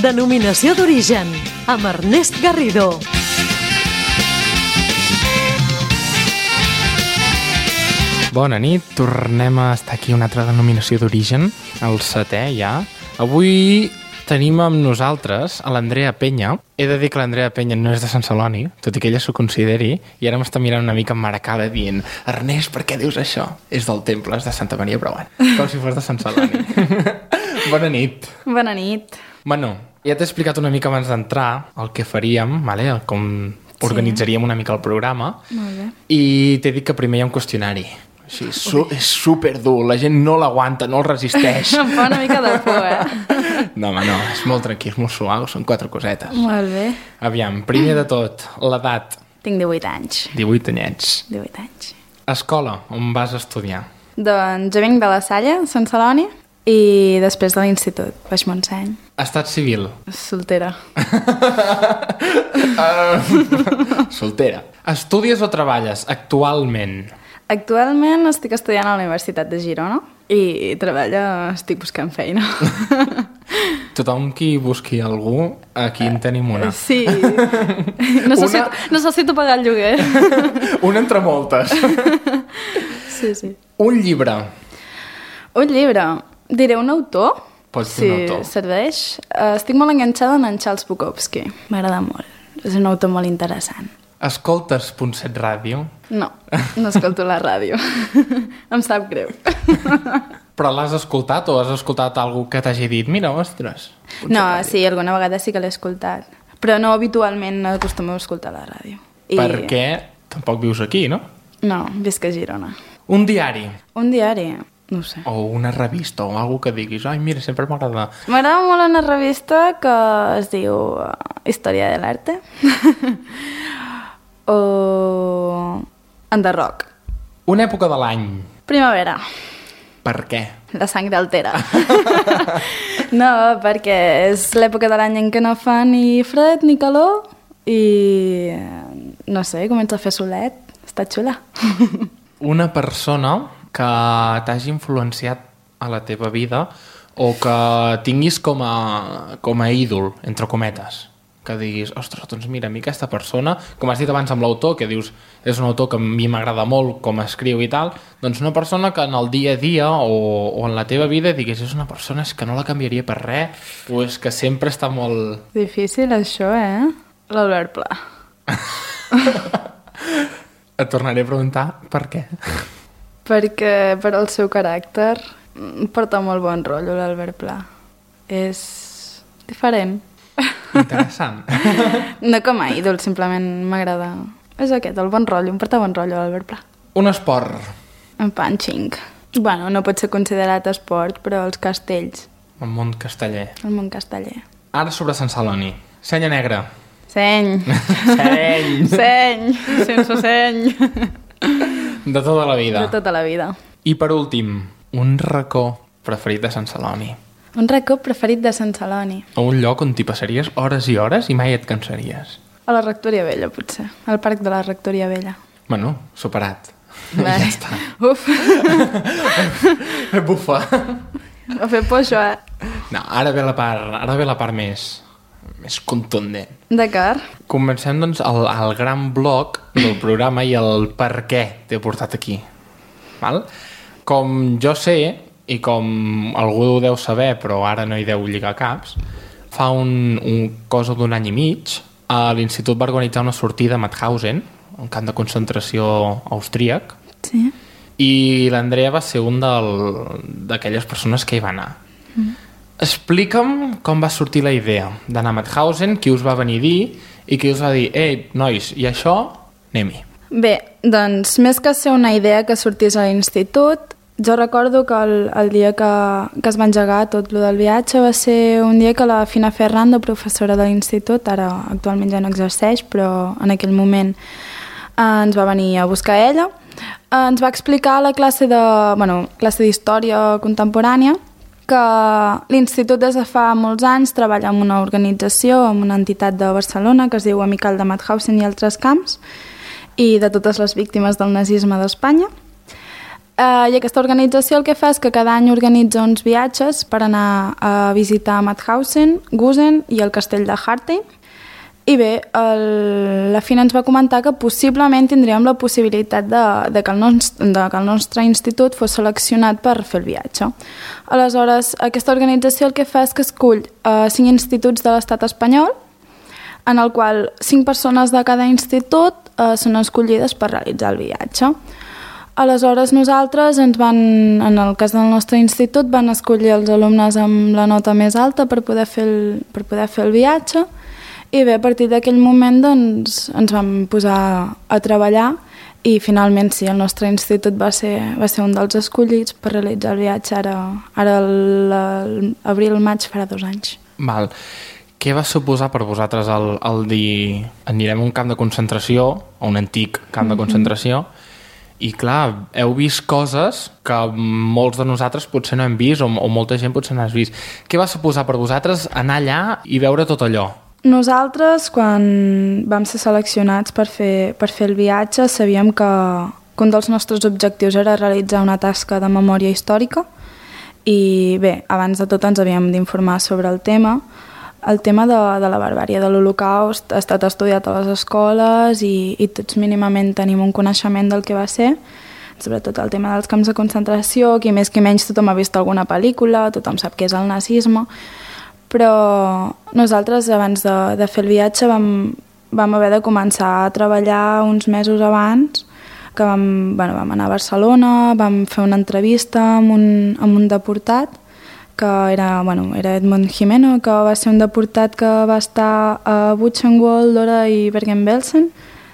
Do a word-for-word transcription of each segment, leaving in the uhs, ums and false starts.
Denominació d'origen, amb Ernest Garrido. Bona nit, tornem a estar aquí una altra denominació d'origen, el setè ja. Avui tenim amb nosaltres a l'Andrea Penya. He de dir que l'Andrea Penya no és de Sant Celoni, tot i que ella s'ho consideri, i ara m'està mirant una mica emmaracada dient Ernest, per què dius això? És del temple, és de Santa Maria Breuant, com si fos de Sant Celoni. Bona nit. Bona nit. Bueno, ja t'he explicat una mica abans d'entrar el que faríem, vale? Com organitzaríem una mica el programa. Molt bé. I t'he dit que primer hi ha un qüestionari. Així, su és superdur, la gent no l'aguanta, no el resisteix. Em fa una mica de por, eh? No, home, no, és molt tranquil, és molt suau, són quatre cosetes. Molt bé. Aviam, primer de tot, l'edat. Tinc divuit anys. divuit anyets. divuit anys. Escola, on vas estudiar? Doncs jo vinc de la Salle, Sant Celoni, i després de l'institut, Baix Montseny. Estat civil. Soltera. uh, soltera. Estudies o treballes actualment? Actualment estic estudiant a la Universitat de Girona i treballo, estic buscant feina. Tothom qui busqui algú, aquí en tenim una. Sí. Necessito, una... necessito pagar el lloguer. Una entre moltes. Sí, sí. Un llibre. Un llibre. Diré un autor? Pots dir sí, un autor. Serveix. Uh, estic molt enganxada en en Charles Bukowski. M'agrada molt. És un autor molt interessant. Escoltes Punt set Ràdio? No, no escolto la ràdio. Em sap greu. Però l'has escoltat o has escoltat algú que t'hagi dit mira, ostres? No, sí, alguna vegada sí que l'he escoltat. Però no habitualment no acostumo a escoltar la ràdio. I... Perquè tampoc vius aquí, no? No, visc a Girona. Un diari? Un diari? No ho sé. O una revista o alguna que diguis ai, mira, sempre m'agrada. M'agrada molt una revista que es diu uh, Història de l'Arte. O Enderroc. Una època de l'any? Primavera. Per què? La sang altera. No, perquè és l'època de l'any en què no fa ni fred ni calor i no sé, comença a fer solet. Està xula. Una persona que t'hagi influenciat a la teva vida o que tinguis com a, com a ídol, entre cometes. Que diguis, ostres, doncs mira, a mi aquesta persona, com has dit abans amb l'autor, que dius, és un autor que a mi m'agrada molt com escriu i tal, doncs una persona que en el dia a dia o, o en la teva vida diguis, és una persona que no la canviaria per res, o és que sempre està molt... Difícil això, eh? L'Albert Pla. Et tornaré a preguntar per què. Perquè per al seu caràcter porta molt bon rotllo l'Albert Pla. És diferent. Interessant. No com a ídol, simplement m'agrada. És aquest, el bon rotllo, em porta bon rotllo l'Albert Pla. Un esport. En punching. Bueno, no pot ser considerat esport, però els castells. El món casteller. El món casteller. Ara sobre Sant Celoni. Senya negra. Seny. Seny. Seny. Sense seny. De tota la vida. De tota la vida. I per últim, un racó preferit de Sant Celoni. Un racó preferit de Sant Celoni. O un lloc on t'hi passaries hores i hores i mai et cansaries. A la Rectoria Vella, potser. Al parc de la Rectoria Vella. Bueno, superat. Vai. Ja està. Uf. Bufa. M'ha fet por això, eh? No, ara ve la part, ara ve la part més, més contundent. D'acord. Comencem, doncs, el, el gran bloc del programa i el per què t'he portat aquí. Val? Com jo sé, i com algú ho deu saber, però ara no hi deu lligar caps, fa un, un cosa d'un any i mig, a l'institut va organitzar una sortida a Mauthausen, un camp de concentració austríac, Sí. i l'Andrea va ser un d'aquelles persones que hi va anar. Mm. Explica'm com va sortir la idea d'anar a Mauthausen, qui us va venir a dir, i qui us va dir, ei, nois, i això, anem-hi. Bé, doncs, més que ser una idea que sortís a l'institut, jo recordo que el, el dia que, que es va engegar tot lo del viatge va ser un dia que la Fina Ferrando, professora de l'institut, ara actualment ja no exerceix, però en aquell moment eh, ens va venir a buscar ella, eh, ens va explicar a la classe de, bueno, classe d'història contemporània que l'institut des de fa molts anys treballa en una organització, en una entitat de Barcelona que es diu Amical de Mauthausen i altres camps, i de totes les víctimes del nazisme d'Espanya. Uh, I aquesta organització el que fa és que cada any organitza uns viatges per anar a visitar Mauthausen, Gusen i el castell de Hartheim. I bé, el, la Fina ens va comentar que possiblement tindríem la possibilitat de, de, que el nostre, de que el nostre institut fos seleccionat per fer el viatge. Aleshores, aquesta organització el que fa és que escull uh, cinc instituts de l'estat espanyol, en el qual cinc persones de cada institut uh, són escollides per realitzar el viatge. Aleshores nosaltres ens van, en el cas del nostre institut, van escollir els alumnes amb la nota més alta per poder fer el, per poder fer el viatge i bé, a partir d'aquell moment doncs, ens vam posar a treballar i finalment sí, el nostre institut va ser, va ser un dels escollits per realitzar el viatge ara, ara l'abril-maig farà dos anys. Val. Què va suposar per vosaltres el, el dir anirem a un camp de concentració, a un antic camp de concentració, mm-hmm. I clar, heu vist coses que molts de nosaltres potser no hem vist o, o molta gent potser no has vist. Què va suposar per vosaltres anar allà i veure tot allò? Nosaltres, quan vam ser seleccionats per fer, per fer el viatge, sabíem que, que un dels nostres objectius era realitzar una tasca de memòria històrica i bé, abans de tot ens havíem d'informar sobre el tema. El tema de, de la barbàrie de l'Holocaust ha estat estudiat a les escoles i, i tots mínimament tenim un coneixement del que va ser, sobretot el tema dels camps de concentració, qui més qui menys tothom ha vist alguna pel·lícula, tothom sap què és el nazisme, però nosaltres abans de, de fer el viatge vam, vam haver de començar a treballar uns mesos abans, que vam, bueno, vam anar a Barcelona, vam fer una entrevista amb un, amb un deportat, que era, bueno, era Edmund Jimeno, que va ser un deportat que va estar a Buchenwald, Dora i Bergen-Belsen.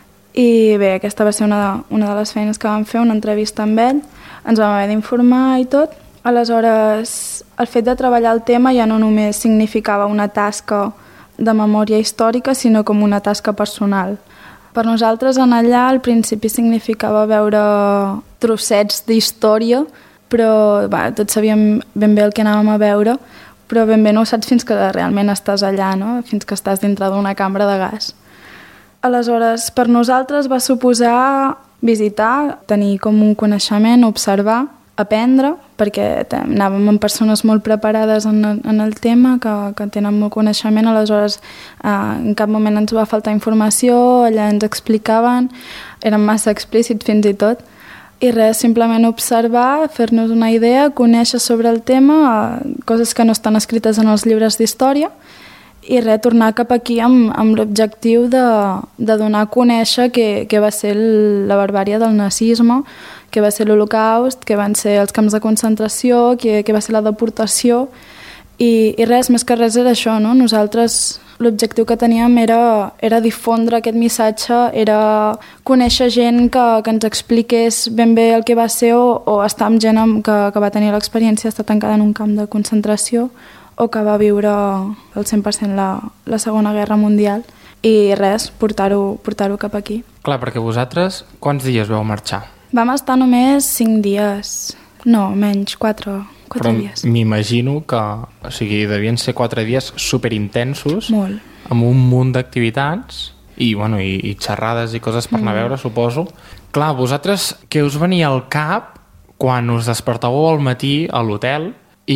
I bé, aquesta va ser una de, una de les feines que vam fer, una entrevista amb ell. Ens vam haver d'informar i tot. Aleshores, el fet de treballar el tema ja no només significava una tasca de memòria històrica, sinó com una tasca personal. Per nosaltres, en allà, al principi significava veure trossets d'història, però va, tots sabíem ben bé el que anàvem a veure, però ben bé no ho saps fins que realment estàs allà, no? Fins que estàs dintre d'una cambra de gas. Aleshores, per nosaltres va suposar visitar, tenir com un coneixement, observar, aprendre, perquè anàvem amb persones molt preparades en el, en el tema, que, que tenen molt coneixement, aleshores eh, en cap moment ens va faltar informació, allà ens explicaven, eren massa explícits fins i tot, i res, simplement observar, fer-nos una idea, conèixer sobre el tema, coses que no estan escrites en els llibres d'història, i res, tornar cap aquí amb, amb l'objectiu de, de donar a conèixer què, què va ser la barbàrie del nazisme, què va ser l'Holocaust, què van ser els camps de concentració, què, què va ser la deportació, i, i res, més que res era això, no? Nosaltres l'objectiu que teníem era, era difondre aquest missatge, era conèixer gent que, que ens expliqués ben bé el que va ser o, o estar amb gent que, que va tenir l'experiència d'estar tancada en un camp de concentració o que va viure al cent per cent la, la Segona Guerra Mundial i res, portar-ho portar-ho cap aquí. Clar, perquè vosaltres quants dies vau marxar? Vam estar només cinc dies, no, menys, quatre Quatre Però dies. M'imagino que, o sigui, devien ser quatre dies superintensos, molt, amb un munt d'activitats i, bueno, i, i xerrades i coses per anar a veure, mm. suposo. Clar, vosaltres, què us venia al cap quan us despertàveu al matí a l'hotel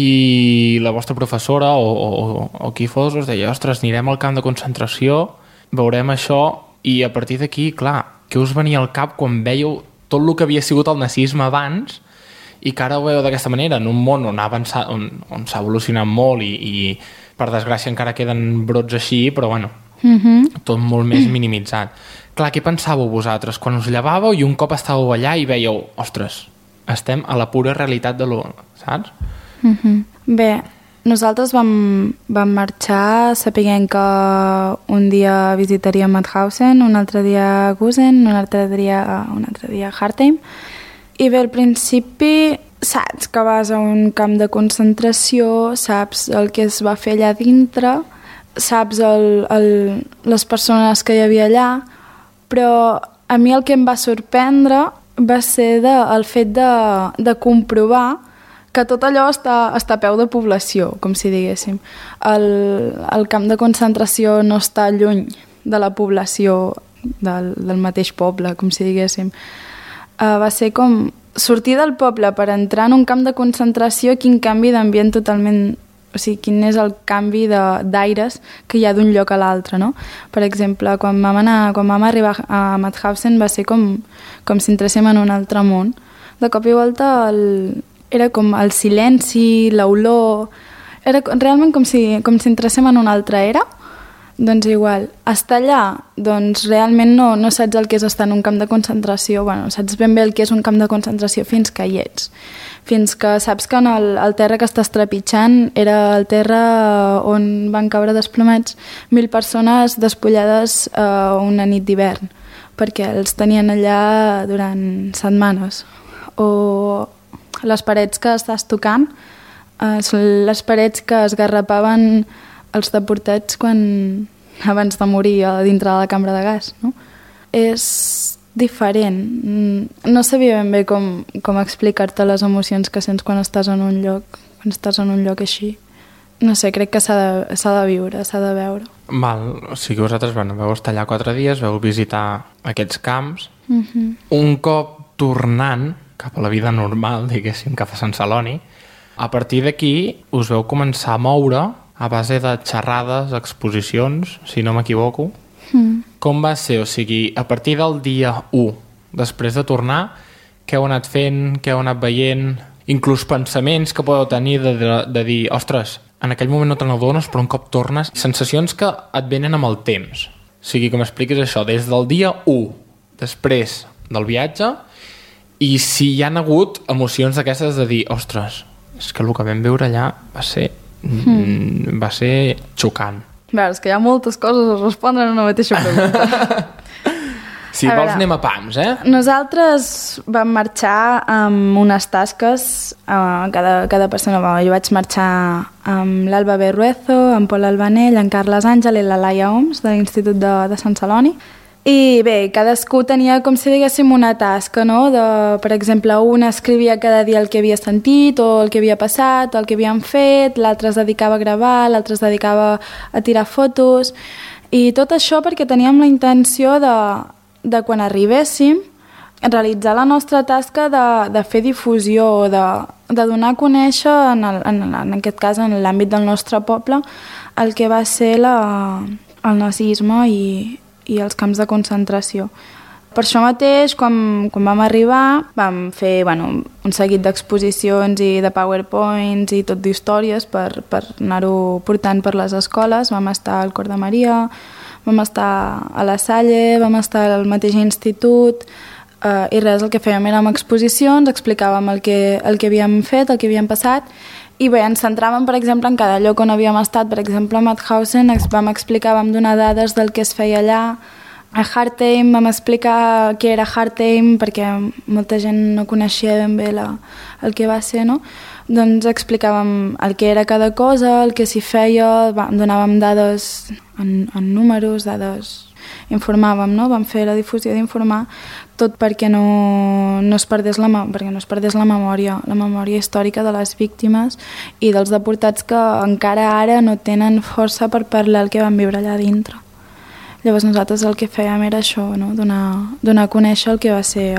i la vostra professora o, o, o qui fos us deia, ostres, anirem al camp de concentració, veurem això, i a partir d'aquí, clar, què us venia al cap quan veieu tot el que havia sigut el nazisme abans i que ara ho veieu d'aquesta manera, en un món on ha avançat, on, on s'ha evolucionat molt i, i per desgràcia encara queden brots així, però bueno, mm-hmm. tot molt més minimitzat. Clar, què pensàveu vosaltres quan us llevàveu i un cop estàveu allà i veieu, ostres, estem a la pura realitat de lo, saps? Mm-hmm. Bé, nosaltres vam, vam marxar sapiguent que un dia visitaríem Mauthausen, un altre dia Gusen, un altre dia, un altre dia Hartheim. I bé, al principi saps que vas a un camp de concentració, saps el que es va fer allà dintre, saps el, el, les persones que hi havia allà, però a mi el que em va sorprendre va ser de, el fet de, de comprovar que tot allò està, està a peu de població, com si diguéssim. El, el camp de concentració no està lluny de la població del, del mateix poble, com si diguéssim. Uh, va ser com sortir del poble per entrar en un camp de concentració, quin canvi d'ambient totalment... O sigui, quin és el canvi d'aires que hi ha d'un lloc a l'altre, no? Per exemple, quan vam, anar, quan vam arribar a Mauthausen va ser com, com si entréssim en un altre món. De cop i volta el, era com el silenci, l'olor... Era realment com si, com si entréssim en una altra era. Doncs igual, estar allà, doncs realment no, no saps el que és estar en un camp de concentració, bueno, saps ben bé el que és un camp de concentració fins que hi ets, fins que saps que en el, el terra que estàs trepitjant era el terra on van caure desplomats mil persones despullades eh, una nit d'hivern, perquè els tenien allà durant setmanes. O les parets que estàs tocant eh, són les parets que esgarrapaven els deportats quan, abans de morir a dintre de la cambra de gas, no? És diferent. No sabia ben bé com, com explicar-te les emocions que sents quan estàs en un lloc, quan estàs en un lloc així. No sé, crec que s'ha de, s'ha de viure, s'ha de veure. Val, o sigui que vosaltres bueno, vau estar allà quatre dies, vau visitar aquests camps. Uh-huh. Un cop tornant cap a la vida normal, diguéssim, cap a Sant Celoni, a partir d'aquí us vau començar a moure a base de xerrades, exposicions, si no m'equivoco. Mm. Com va ser? O sigui, a partir del dia u, després de tornar, què heu anat fent, què heu anat veient, inclús pensaments que podeu tenir de, de, de dir, ostres, en aquell moment no te n'adones, però un cop tornes, sensacions que et venen amb el temps. O sigui, que m'expliquis això, des del dia u, després del viatge, i si hi han hagut emocions d'aquestes de dir, ostres, és que el que vam veure allà va ser... Mm. va ser xocant. A veure, és que hi ha moltes coses a respondre en una mateixa pregunta. Si a vols veure, anem a pams, eh? Nosaltres vam marxar amb unes tasques, uh, cada, cada persona, jo vaig marxar amb l'Alba Berruezo, amb Pol Albanell, en Carles Àngel i la Laia Oms de l'Institut de, de Sant Celoni. I bé, cadascú tenia com si diguéssim una tasca, no? De, per exemple, un escrivia cada dia el que havia sentit o el que havia passat o el que havien fet, l'altre es dedicava a gravar, l'altre es dedicava a tirar fotos, i tot això perquè teníem la intenció de, de quan arribéssim realitzar la nostra tasca de, de fer difusió o de, de donar a conèixer, en, el, en, en aquest cas en l'àmbit del nostre poble, el que va ser la, el nazisme i i els camps de concentració. Per això mateix, quan, quan vam arribar, vam fer bueno, un seguit d'exposicions i de powerpoints i tot d'històries per, per anar-ho portant per les escoles. Vam estar al Cor de Maria, vam estar a la Salle, vam estar al mateix institut, eh, i res, el que fèiem érem exposicions, explicàvem el que, el que havíem fet, el que havíem passat, i bé, ens centràvem, per exemple, en cada lloc on havíem estat. Per exemple, a Mauthausen vam explicar, vam donar dades del que es feia allà. A Hartheim vam explicar què era Hartheim, perquè molta gent no coneixia ben bé la, el que va ser, no? Doncs explicàvem el que era cada cosa, el que s'hi feia, donàvem dades en, en números, dades... informàvem, no? Vam fer la difusió d'informar, tot perquè no, no, es perdés la, perquè no es perdés la memòria, la memòria històrica de les víctimes i dels deportats que encara ara no tenen força per parlar el que van viure allà dintre. Llavors nosaltres el que fèiem era això, no? donar, donar a conèixer el que va ser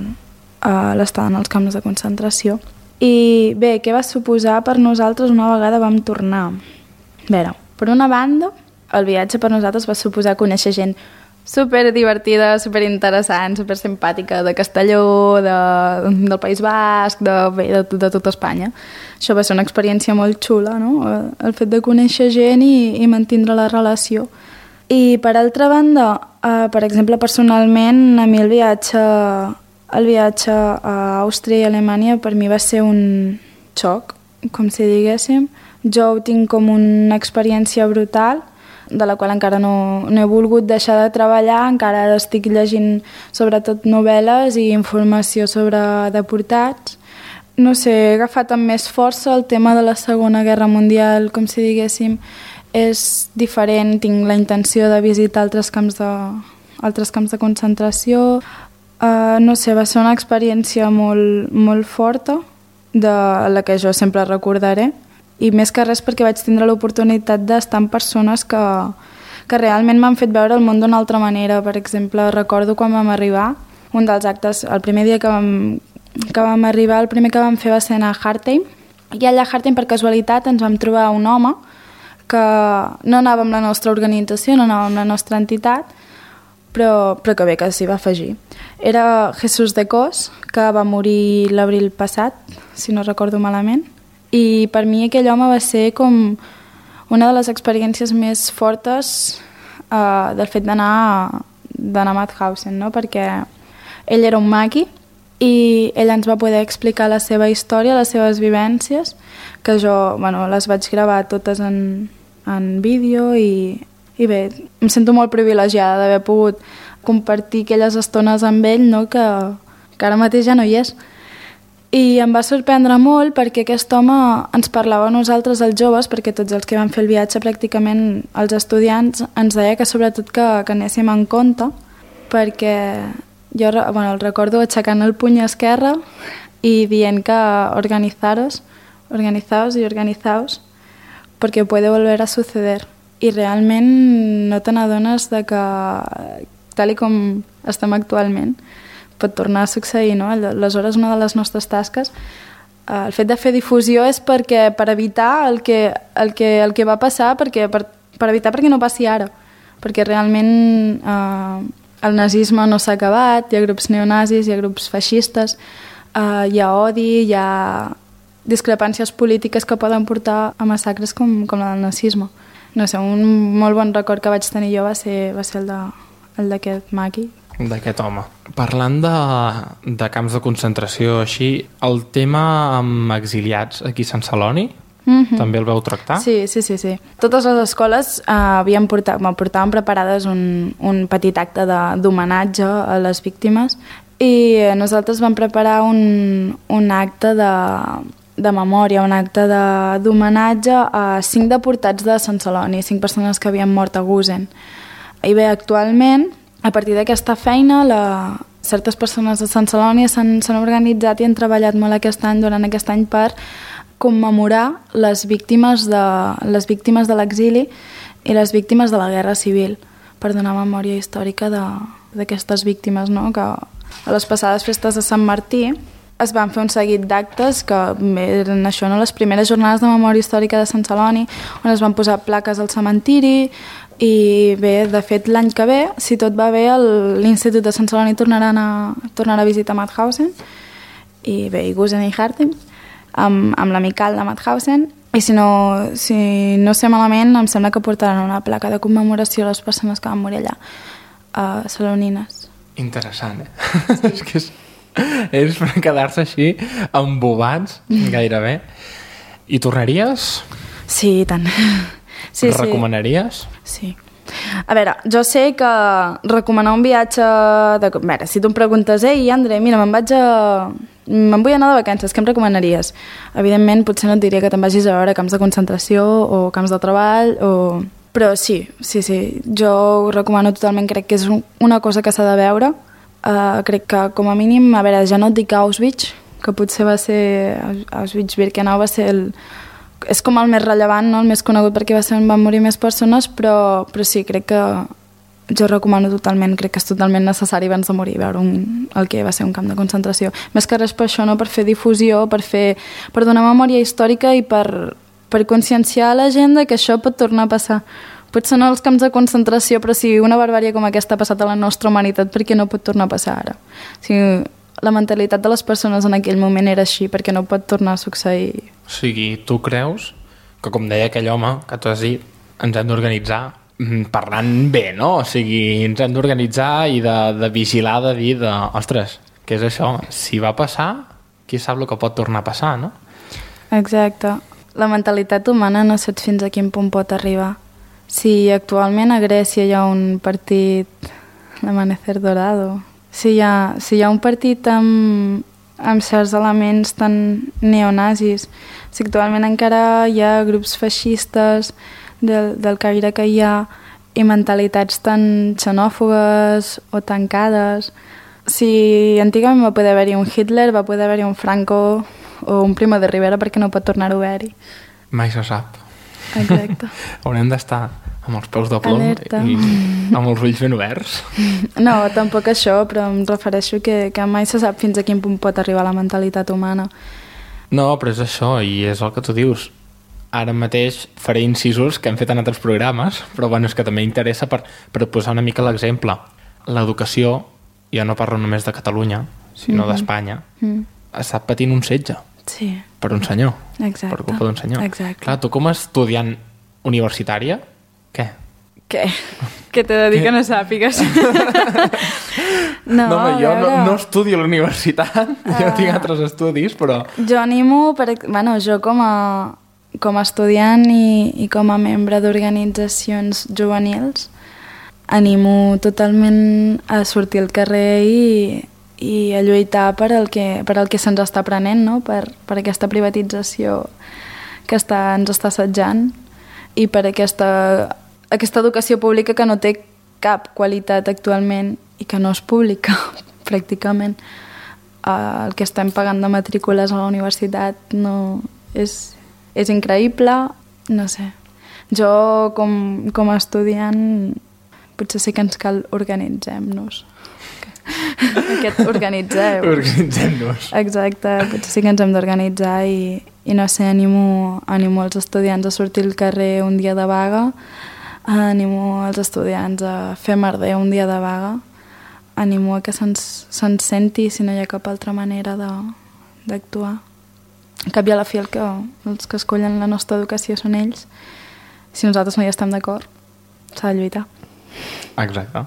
l'estar en els camps de concentració. I bé, què va suposar per nosaltres una vegada vam tornar? A veure, per una banda, el viatge per nosaltres va suposar conèixer gent super divertida, super interessant, super simpàtica, de Castelló, de, del País Basc, de, bé, de, de tota Espanya. Això va ser una experiència molt xula, no? El fet de conèixer gent i, i mantindre la relació. I per altra banda, eh, per exemple, personalment, a mi el viatge, el viatge a Àustria i Alemanya per mi va ser un xoc, com si diguéssim. Jo ho tinc com una experiència brutal, de la qual encara no, no he volgut deixar de treballar, encara ara estic llegint sobretot novel·les i informació sobre deportats. No sé, he agafat amb més força el tema de la Segona Guerra Mundial, com si diguéssim, és diferent, tinc la intenció de visitar altres camps de, altres camps de concentració. Uh, no sé, va ser una experiència molt, molt forta, de la que jo sempre recordaré, i més que res perquè vaig tindre l'oportunitat d'estar amb persones que, que realment m'han fet veure el món d'una altra manera. Per exemple, recordo quan vam arribar, un dels actes, el primer dia que vam, que vam arribar, el primer que vam fer va ser anar a Hartheim, i allà a Hartheim, per casualitat, ens vam trobar un home que no anava amb la nostra organització, no anava amb la nostra entitat, però, però que bé, que s'hi va afegir. Era Jesús de Cos, que va morir l'abril passat, si no recordo malament, i per mi aquell home va ser com una de les experiències més fortes uh, del fet d'anar d'anar a Mauthausen, no? Perquè ell era un maqui i ell ens va poder explicar la seva història, les seves vivències, que jo, bueno, les vaig gravar totes en, en vídeo i, i bé, em sento molt privilegiada d'haver pogut compartir aquelles estones amb ell, no? que, que ara mateix ja no hi és. I em va sorprendre molt perquè aquest home ens parlava a nosaltres, els joves, perquè tots els que van fer el viatge, pràcticament els estudiants, ens deia que sobretot que, que anéssim en compte, perquè jo bueno, el recordo aixecant el puny esquerre i dient que organizaros, organizaos y organizaos, porque puede volver a suceder. I realment no te n'adones de que, tal i com estem actualment, pot tornar a succeir, no? Aleshores, una de les nostres tasques, el fet de fer difusió és perquè per evitar el que, el que, el que va passar, perquè, per, per evitar perquè no passi ara, perquè realment eh, el nazisme no s'ha acabat, hi ha grups neonazis, hi ha grups feixistes, eh, hi ha odi, hi ha discrepàncies polítiques que poden portar a massacres com, com la del nazisme. No sé, un molt bon record que vaig tenir jo va ser, va ser el d'aquest maqui. D'aquest home. Parlant de, de camps de concentració així, el tema amb exiliats aquí a Sant Celoni, mm-hmm. també el veu tractar? Sí, sí, sí. sí. Totes les escoles eh, havien portat, portaven preparades un, un petit acte d'homenatge a les víctimes i nosaltres vam preparar un, un acte de, de memòria, un acte d'homenatge a cinc deportats de Sant Celoni, cinc persones que havien mort a Gusen. I bé, actualment, a partir d'aquesta feina, la... certes persones de Sant Celoni s'han organitzat i han treballat molt aquest any, durant aquest any, per commemorar les víctimes de, les víctimes de l'exili i les víctimes de la Guerra Civil, per donar memòria històrica d'aquestes víctimes, no? Que a les passades festes de Sant Martí es van fer un seguit d'actes que eren això, no? Les primeres jornades de memòria històrica de Sant Celoni, on es van posar plaques al cementiri. I bé, de fet, l'any que ve, si tot va bé, l'Institut de Sant Celoni tornaran a, tornarà a visitar Mauthausen, i bé, i Gusen i Hartheim, amb, amb l'amical de Mauthausen, i si no, si no sé malament, em sembla que portaran una placa de commemoració a les persones que van morir allà, a Salonines. Interessant, eh? Sí. És que és, és per quedar-se així, embobats, gairebé. I tornaries? Sí, i tant. Sí, recomanaries? Sí. A veure, jo sé que recomanar un viatge... De... A veure, si tu em preguntes, ei, Andre, mira, me'n vaig a... me'n vull anar de vacances, què em recomanaries? Evidentment, potser no et diria que te'n vagis a veure camps de concentració o camps de treball, o... però sí, sí, sí, jo ho recomano totalment, crec que és una cosa que s'ha de veure. Uh, crec que, com a mínim, a veure, ja no et dic Auschwitz, que potser va ser... Auschwitz-Birkenau va ser el... és com el més rellevant, no? El més conegut perquè va ser on van morir més persones, però, però sí, crec que jo recomano totalment, crec que és totalment necessari abans de morir veure un, el que va ser un camp de concentració. Més que res per això, no? Per fer difusió, per, fer, per donar memòria històrica i per, per conscienciar a la gent que això pot tornar a passar. Potser no els camps de concentració, però si una barbària com aquesta ha passat a la nostra humanitat, per què no pot tornar a passar ara? O sigui, la mentalitat de les persones en aquell moment era així, perquè no pot tornar a succeir. O sigui, tu creus que, com deia aquell home que tu has dit, ens hem d'organitzar parlant bé, no? O sigui, ens hem d'organitzar i de, de vigilar, de dir, de, ostres, què és això? Si va passar, qui sap el que pot tornar a passar, no? Exacte. La mentalitat humana no saps fins a quin punt pot arribar. Si actualment a Grècia hi ha un partit, l'Amanecer Dorado, si hi ha, si hi ha un partit amb, amb certs elements tan neonazis, si actualment encara hi ha grups feixistes del, del caire que hi ha i mentalitats tan xenòfogues o tancades, si antigament va poder haver-hi un Hitler, va poder haver-hi un Franco o un Primo de Rivera, perquè no pot tornar-ho a haver-hi. Mai se sap. Exacte. Haurem d'estar amb els peus de plom Alerta. i amb els ulls ben oberts. No, tampoc això, però em refereixo que, que mai se sap fins a quin punt pot arribar la mentalitat humana. No, però és això, i és el que tu dius. Ara mateix faré incisos que hem fet en altres programes, però bueno, és que també interessa per, per posar una mica l'exemple. L'educació, jo no parlo només de Catalunya, sinó mm-hmm. d'Espanya, mm. està patint un setge. Sí. Per un senyor. Exacte. Per culpa d'un senyor. Exacte. Clar, tu com a estudiant universitària, què? Què? Què t'he de dir que no sàpigues? no, no, home, jo no, no estudio a la universitat, uh, jo tinc altres estudis, però... Jo animo, per, bueno, jo com a, com a estudiant i, i com a membre d'organitzacions juvenils, animo totalment a sortir al carrer i, i a lluitar per el que, per el que se'ns està prenent, no? per, per aquesta privatització que està, ens està assetjant i per aquesta, aquesta educació pública que no té cap qualitat actualment i que no és pública, pràcticament. Uh, el que estem pagant de matrícules a la universitat no, és, és increïble, no sé. Jo, com, com a estudiant, potser sí que ens cal organitzem-nos. Aquest organitzeu. Organitzem-nos. Exacte, potser sí que ens hem d'organitzar i, i no sé, animo, animo els estudiants a sortir al carrer un dia de vaga, animo els estudiants a fer merder un dia de vaga, animo a que se'ns se senti si no hi ha cap altra manera d'actuar. Cap i a la fi el que, els que escollen la nostra educació són ells. Si nosaltres no hi estem d'acord, s'ha de lluitar. Exacte.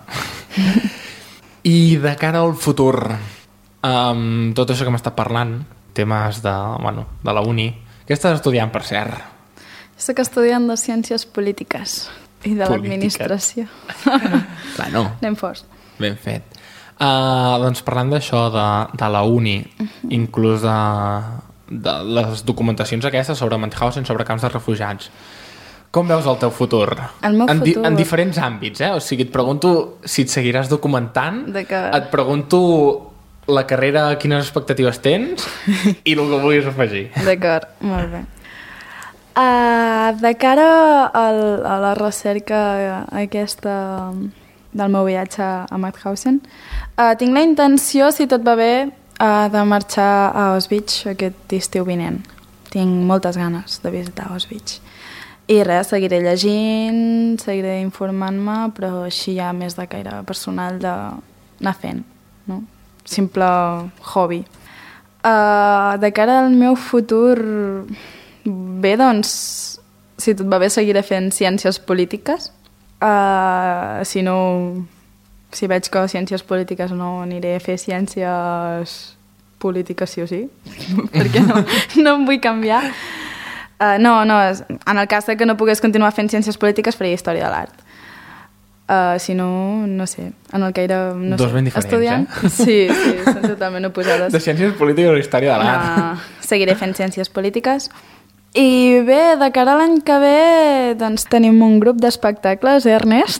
I de cara al futur, um, tot això que m'està parlant, temes de, bueno, de la uni, què estàs estudiant, per cert? Estic estudiant de Ciències Polítiques i de l'Administració. Bueno, anem forts. Ben fet. Uh, doncs parlant d'això de, de la uni, uh-huh. inclús de, de les documentacions aquestes sobre Mauthausen, sobre camps de refugiats, com veus el teu futur? El meu en, di futur... en diferents àmbits, eh? O sigui, et pregunto si et seguiràs documentant, que... et pregunto la carrera, quines expectatives tens i el que vulguis afegir. D'acord, molt bé. Uh, de cara al, a la recerca aquesta del meu viatge a Mauthausen, uh, tinc la intenció, si tot va bé, uh, de marxar a Auschwitz aquest estiu vinent. Tinc moltes ganes de visitar Auschwitz. I res, seguiré llegint, seguiré informant-me, però així ja més de caire personal d'anar fent, no? Simple hobby. Uh, de cara al meu futur, bé, doncs, si tot va bé, seguiré fent ciències polítiques. Uh, si no, si veig que ciències polítiques no, aniré a fer ciències polítiques sí o sí, perquè no, no em vull canviar. Uh, no, no, en el cas de que no pogués continuar fent ciències polítiques faria història de l'art. Uh, si no, no sé, en el caire... No Dos sé, ben diferents, estudiant, eh? Sí, sí, són totalment oposades. De ciències polítiques o història de l'art. Uh, seguiré fent ciències polítiques. I bé, de cara a l'any que ve, doncs tenim un grup d'espectacles, eh, Ernest?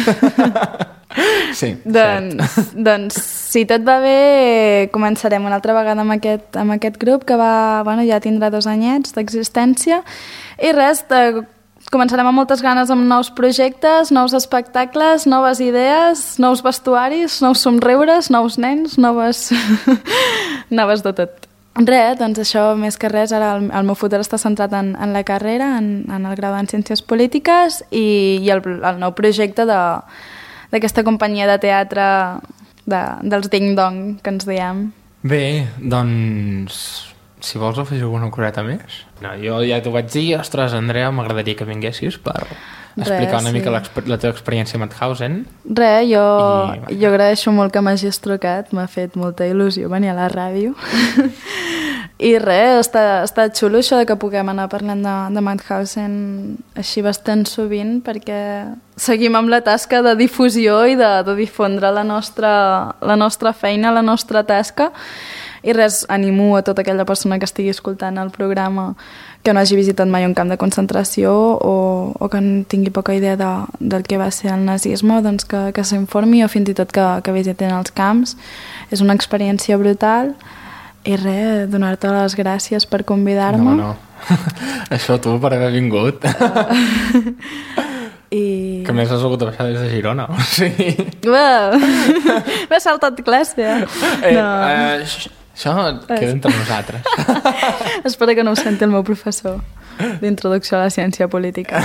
Sí, doncs, doncs, si tot va bé, començarem una altra vegada amb aquest, amb aquest grup que va, bueno, ja tindrà dos anyets d'existència i res, de, començarem amb moltes ganes amb nous projectes, nous espectacles, noves idees, nous vestuaris, nous somriures, nous nens, noves, noves de tot. Res, doncs això, més que res, ara el, el meu futur està centrat en, en la carrera, en, en el grau en Ciències Polítiques i, i el, el nou projecte de d'aquesta companyia de teatre de, dels Ding Dong, que ens diem. Bé, doncs, si vols afegir alguna coseta més. No, jo ja t'ho vaig dir, ostres, Andrea, m'agradaria que vinguessis per explicar una sí. mica la teva experiència a Mauthausen. Re, jo, I... jo agraeixo molt que m'hagis trucat, m'ha fet molta il·lusió venir a la ràdio. I res, està, està xulo això de que puguem anar parlant de, de Mauthausen així bastant sovint, perquè seguim amb la tasca de difusió i de, de difondre la nostra, la nostra feina, la nostra tasca. I res, animo a tota aquella persona que estigui escoltant el programa que no hagi visitat mai un camp de concentració o, o que no tingui poca idea de, del que va ser el nazisme, doncs que, que s'informi o fins i tot que, que visitin els camps. És una experiència brutal. I res, donar-te les gràcies per convidar-me. No, no. Això tu per haver vingut. Uh, I Que més has hagut de baixar des de Girona. O sigui... Uau, m'he saltat classe. Eh, No. eh, això això queda entre nosaltres. Espero que no ho senti el meu professor d'introducció a la ciència política.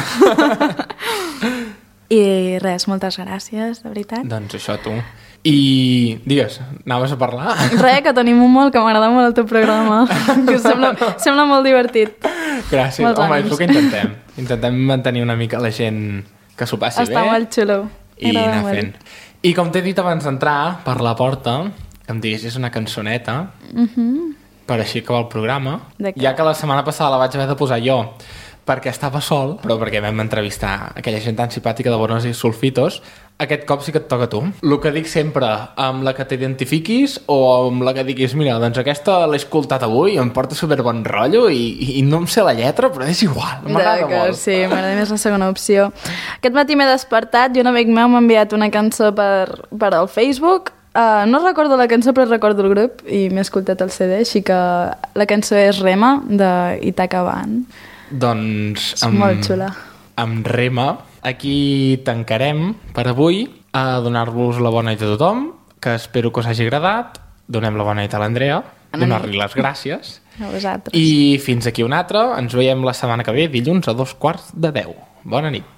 I res, moltes gràcies, de veritat. Doncs això, tu. I, digues, anaves a parlar? Res, que tenim un molt, que m'agrada molt el teu programa, que sembla, sembla molt divertit. Gràcies. Molts Home, ànims. és el que intentem. Intentem mantenir una mica la gent que s'ho passi Està bé. molt xulo. I M'agrada anar molt. fent. I com t'he dit abans d'entrar per la porta, que em diguessis una cançoneta Mhm. per així acabar el programa, De què? ja que la setmana passada la vaig haver de posar jo perquè estava sol, però perquè vam entrevistar aquella gent tan simpàtica de Bonos i Sulfitos, aquest cop sí que et toca a tu. El que dic sempre, amb la que t'identifiquis o amb la que diguis, mira, doncs aquesta l'he escoltat avui, em porta super bon rotllo i, i no em sé la lletra, però és igual, m'agrada D'acord, molt. sí, m'agrada més la segona opció. Aquest matí m'he despertat i un amic meu m'ha enviat una cançó per, per al Facebook. Uh, no recordo la cançó, però recordo el grup i m'he escoltat el C D, així que la cançó és Rema, de Itaca Band. Doncs... És molt xula. Amb Rema, aquí tancarem per avui a donar-vos la bona nit a tothom, que espero que us hagi agradat. Donem la bona nit a l'Andrea, donar-li les gràcies. A vosaltres. I fins aquí un altre. Ens veiem la setmana que ve, dilluns a dos quarts de deu. Bona nit.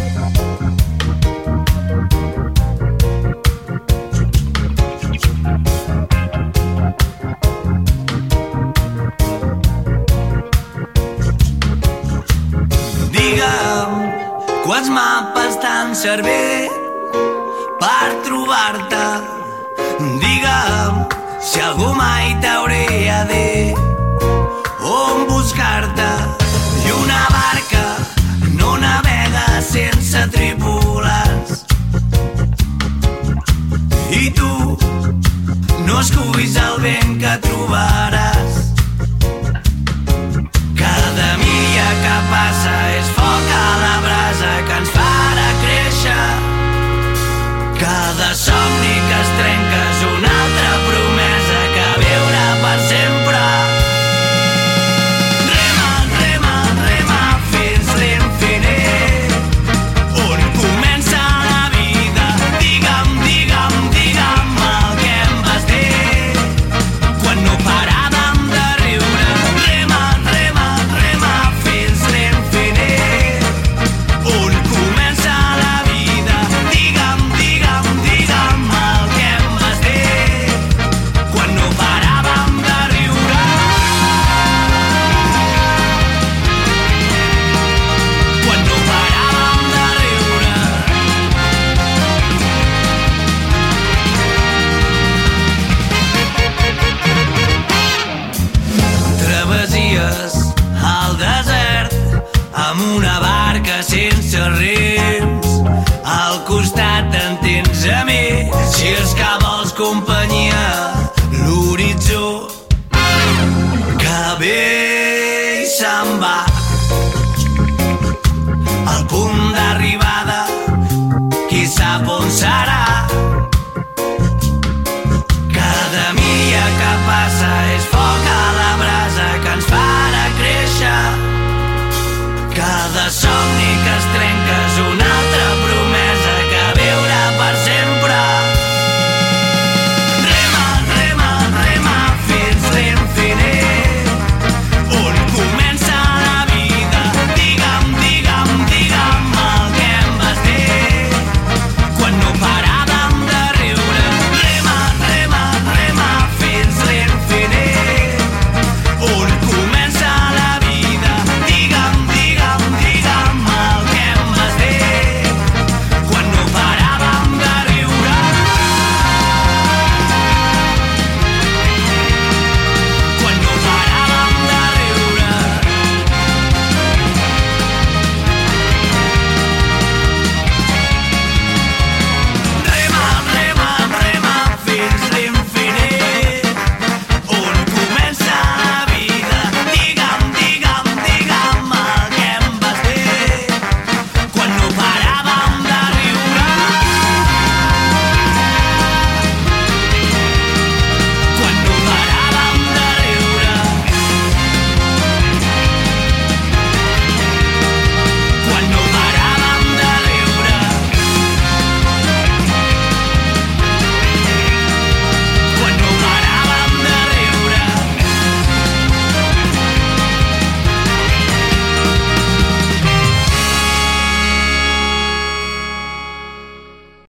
Digue'm quants mapes t'han servit per trobar-te. Digue'm si algú mai t'hauria dit on buscar-te. I una barca no navega sense tripulants. I tu no escuis el vent que trobaràs. Cada milla que passa és foc a la brasa que ens farà créixer. Cada somni que es trenca és una altra promesa que viurà per sempre. Rema, rema, rema fins l'infinit, on comença la vida. Digue'm, digue'm, digue'm el que em vas dir quan no paràvem de riure. Rema, rema, rema fins l'infinit, on comença la vida. Digue'm, digue'm, digue'm el que em vas dir quan no paràvem de riure. Quan no paràvem de riure. Travessies al desert amb una barca sense rem.